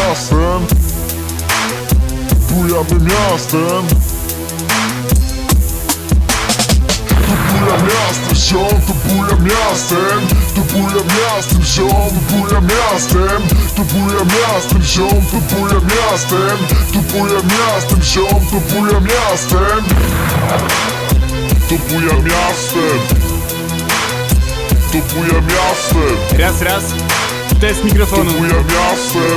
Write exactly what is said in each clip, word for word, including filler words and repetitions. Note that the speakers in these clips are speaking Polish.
miastem, bujamy miastem. To buja miastem, ziom, to buja miastem. To buja miastem, ziom, buja miastem. To buja miastem, ziom, to buja miastem. To buja miastem, ziom, to buja miastem. To buja miastem. To buja miastem. Raz, raz, test mikrofonu. To buja miastem.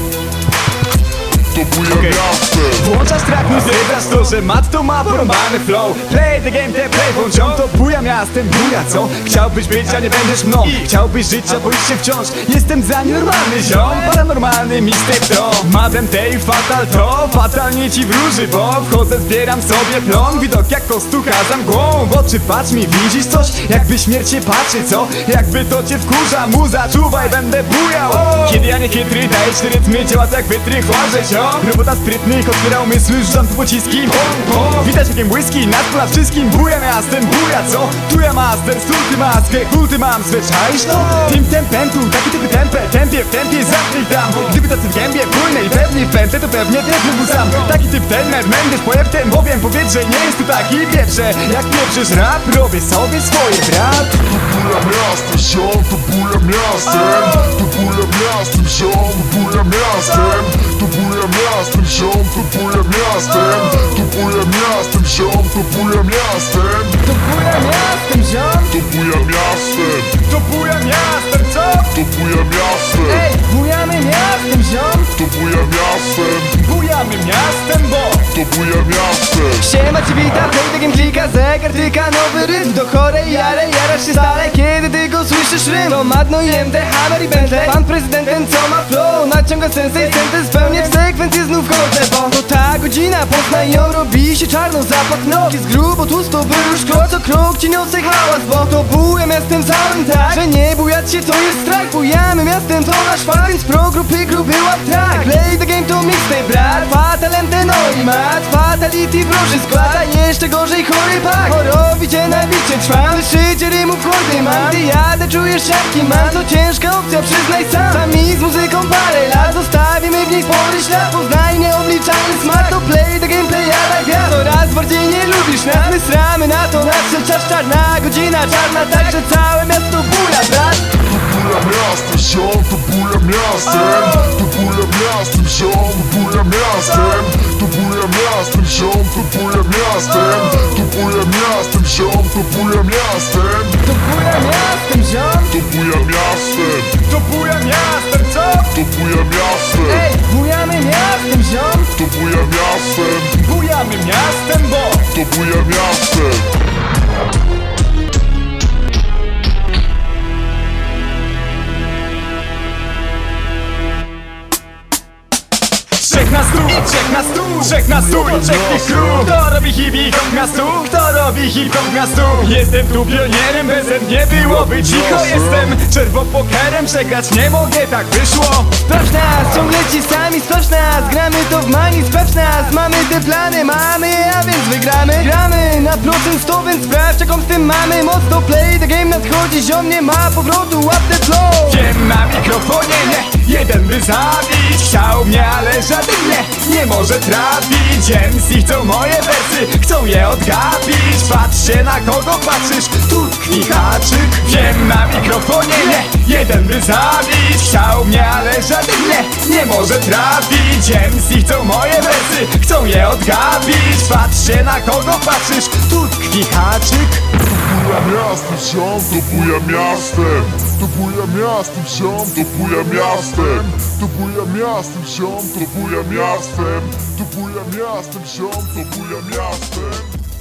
To buja Okej. miastem. Włączasz track muzyka, to, że mat to ma porąbany flow. Play the game, te play włączą. To buja miastem, buja co? Chciałbyś być, a nie będziesz mną. Chciałbyś żyć, a boisz się wciąż. Jestem za nienormalny ziom, paranormalny mixtape to. Matem tej fatal to, fatalnie ci wróży, bo wchodzę, zbieram sobie plon. Widok jak kostucha za mgłą. W oczy patrz mi, widzisz coś? Jakby śmierć się patrzy, co? Jakby to cię wkurza, muza, czuwaj, będę bujał. Kiedy ja nie chytry, dajesz rytmy, działa tak wytrychłaże, ziom. Robota sprytnych, otwiera umysły, rzucam tu pociskiem. Widać jakiem błyski, nad ponad wszystkim. Buja miastem, buja co? Tu ja master, stulty maskę, kulty mam, zwyczaisz to? Tym tempem tu, taki typy tempę, tempie w tempie, zamknij tam. Gdyby tacy w gębie, płynnej, pewnie w pętlę, to pewnie też mógł sam. Taki typ ten, mad będziesz pojem bowiem powiedz, że nie jest tu taki pieprze. Jak pieprzysz rap, robię sobie swoje, brat. To buja miastem, ziom, to buja miastem. To buja miastem, ziom, buja miastem. To buja miastem, ziom, to buja miastem. To buja miastem, ziom, to buja miastem. To buja miastem, ziom. To buja miastem. To buja miastem, co? To buja miastem. Ej, bujamy miastem, ziom. To buja miastem. Bujamy miastem, bo To buja miastem. siema ci wita, playtagiem klika, zegar tyka, nowy rytm do chorej, ale jarasz się stale, kiedy ty go słyszysz rym. To Madno i M D, Hammer i Bentley. Pan prezydent ten co ma flow, naciąga sensej, sentence pełnie w sekwencję znów chodzę, bo to ta godzina, poznaj ją, robi się czarno, zapach nog jest grubo, tłusto, by już krok co krok ci niosę hałas, bo to buja miastem całym tak, że nie bujać się to jest strajk. Bujamy miastem to nasz fakt, więc pro grupy gruby łap track. Play the game to mixtape, brat, fatal M D, no i mat, fatality wróży składa, jeszcze gorzej chory pak. Chorowi cię na bicie trwam, wyszycie rymów hordy mam. Gdy jadę czujesz siatki mam, to ciężka opcja, przyznaj sam. Sami z muzyką parę lat, zostawimy w niej spory ślad. Poznaj nieobliczalny smak, to play the gameplay, jada gwiazd. Coraz bardziej nie lubisz nas, my sramy na to, nadszedł czas, czarna godzina, czarna, także całe miasto buja, brat. To buja miastem, ziom, to buja miastem. To buja miastem, ziom, buja miastem. To buja miastem, ziom, to buja miastem. To buja miastem, ziom, to buja miastem. To buja miastem, ziom. To buja miastem. To buja miastem, co? To buja miastem. Ej, bujamy miastem, ziom. To buja miastem. Bujamy miastem, bo To buja miastem. trzech na stół, trzech na stół, trzech na stół, trzech tych krów. Kto robi hip-hop na stół? Kto robi hip-hop na stół? Jestem tu pionierem, beze mnie byłoby cicho. Jestem czerwopokerem, przegrać nie mogę, tak wyszło. Sprawdź nas, ciągle ci sami, sprawdź nas. Gramy to w mani, sprawdź nas. Mamy te plany, mamy je, a więc wygramy. Gramy na procent sto, więc sprawdź jaką z tym mamy. Mocno play, the game nadchodzi, ziom nie ma powrotu, łap the flow. Wiem na mikrofonie, nie, jeden by zabić chciał mnie, ale żaden nie, nie może trafić. M C chcą moje wersy, chcą je odgapić. Patrzcie na kogo patrzysz, tu tkwi haczyk. Wiem na mikrofonie, nie, jeden by zabić chciał mnie, ale żaden nie, nie może trafić. M C chcą moje wersy, chcą je odgapić. Patrzcie na kogo patrzysz, tu tkwi haczyk. To buja miastem, ziom, to buja miastem. To buja miastem, ziom, to buja miastem. To buja miastem, ziom, to buja miastem. To buja miastem, ziom, to buja miastem.